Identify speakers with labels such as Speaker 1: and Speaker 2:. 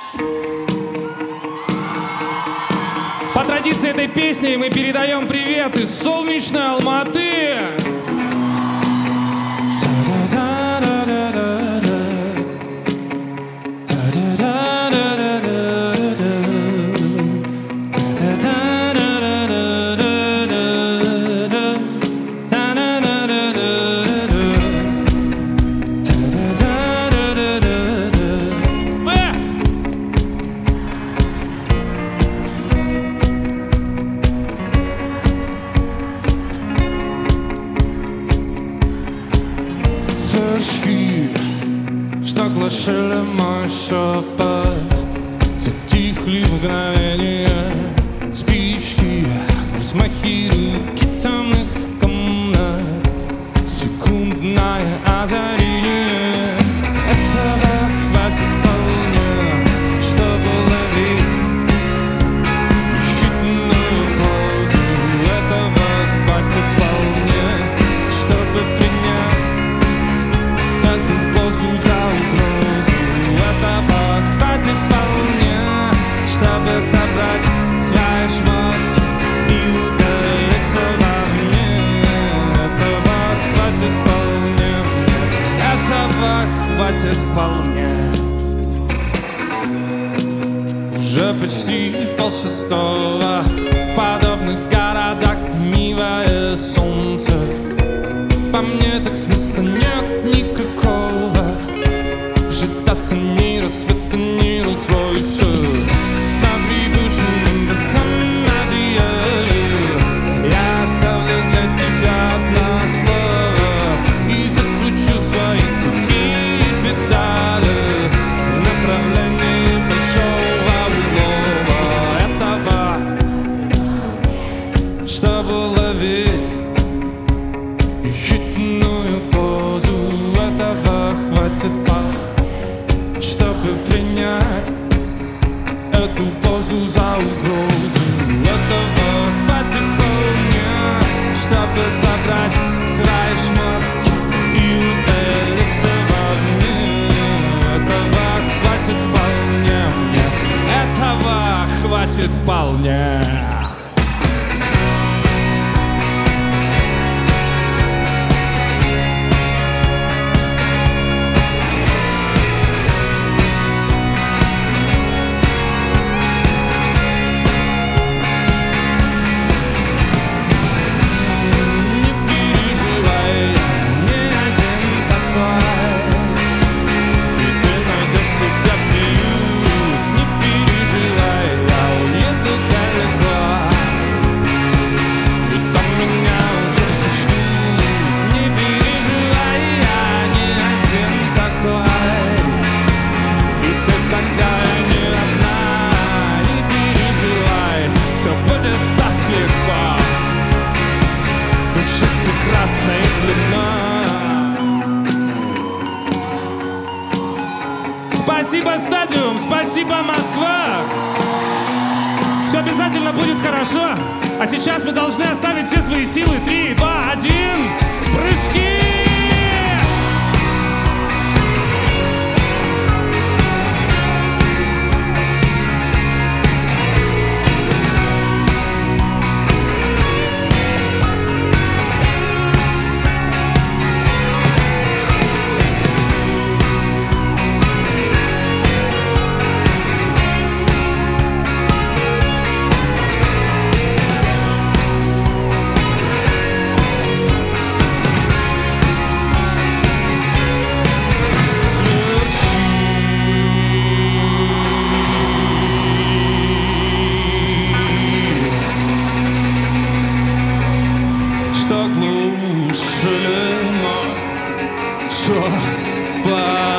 Speaker 1: По традиции этой песни мы передаем привет из солнечной Алматы. Сверчки, что глушили мой шепот, затихли в мгновение. Спички, взмахи руки темных комнат, секундное озарение. Этого хватит вполне, чтобы ловить ехидную позу. Этого хватит вполне, чтобы принять эту позу за угрозу. Этого хватит вполне, чтобы собрать свои шмотки и удалиться вовне. Этого хватит вполне, этого хватит вполне. Уже почти полшестого, в подобных городах милое солнце. По мне так смысла нет никакого, ждаться ни рассвета, ни Роллс-Ройса. На прибывшем бессонном одеяле я оставлю для тебя одно слово и закручу свои тугие педали в направлении большого улова. Этого, чтобы ловить ехидную позу, этого хватит, чтобы принять эту позу за угрозу. Этого хватит вполне, чтобы собрать свои шмотки и удалиться вовне. Этого хватит вполне мне, этого хватит вполне. Прекрасная длина. Спасибо, Стадиум, спасибо, Москва. Все обязательно будет хорошо. А сейчас мы должны оставить все свои силы. 3, 2, 1, прыжки! Что глушили мой шепот.